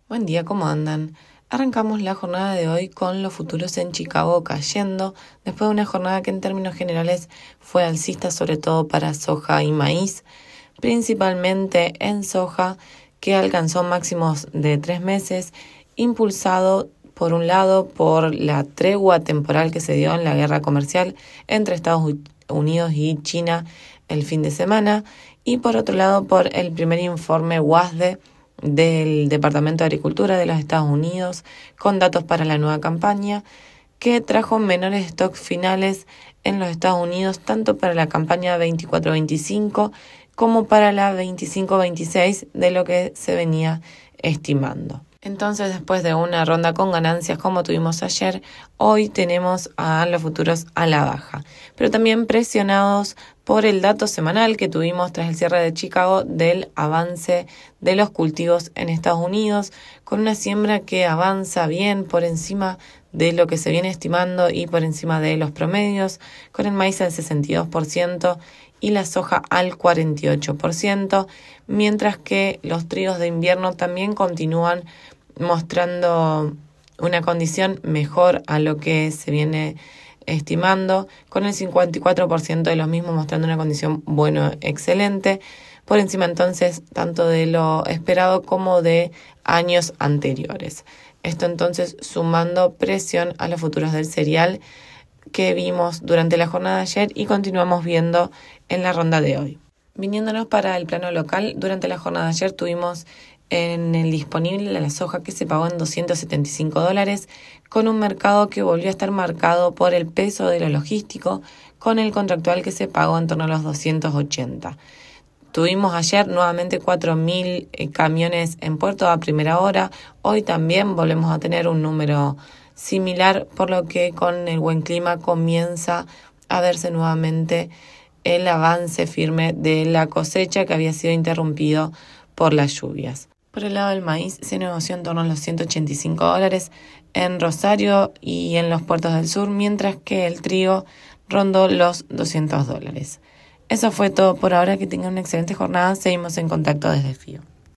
Buen día, ¿cómo andan? Arrancamos la jornada de hoy con los futuros en Chicago cayendo, después de una jornada que en términos generales fue alcista, sobre todo para soja y maíz, principalmente en soja, que alcanzó máximos de 3 meses, impulsado por un lado por la tregua temporal que se dio en la guerra comercial entre Estados Unidos y China el fin de semana, y por otro lado por el primer informe WASDE del Departamento de Agricultura de los Estados Unidos con datos para la nueva campaña, que trajo menores stocks finales en los Estados Unidos tanto para la campaña 24-25 como para la 25-26 de lo que se venía estimando. Entonces, después de una ronda con ganancias como tuvimos ayer, hoy tenemos a los futuros a la baja, pero también presionados por el dato semanal que tuvimos tras el cierre de Chicago del avance de los cultivos en Estados Unidos, con una siembra que avanza bien por encima de lo que se viene estimando y por encima de los promedios, con el maíz al 62% y la soja al 48%, mientras que los trigos de invierno también continúan mostrando una condición mejor a lo que se viene estimando, con el 54% de los mismos mostrando una condición excelente, por encima entonces tanto de lo esperado como de años anteriores. Esto entonces sumando presión a los futuros del cereal que vimos durante la jornada de ayer y continuamos viendo en la ronda de hoy. Viniéndonos para el plano local, durante la jornada de ayer tuvimos en el disponible la soja que se pagó en $275, con un mercado que volvió a estar marcado por el peso de lo logístico, con el contractual que se pagó en torno a los 280. Tuvimos ayer nuevamente 4.000 camiones en puerto a primera hora. Hoy también volvemos a tener un número similar, por lo que con el buen clima comienza a verse nuevamente el avance firme de la cosecha que había sido interrumpido por las lluvias. Por el lado del maíz se negoció en torno a los $185 en Rosario y en los puertos del sur, mientras que el trigo rondó los $200. Eso fue todo por ahora, que tengan una excelente jornada, seguimos en contacto desde FIO.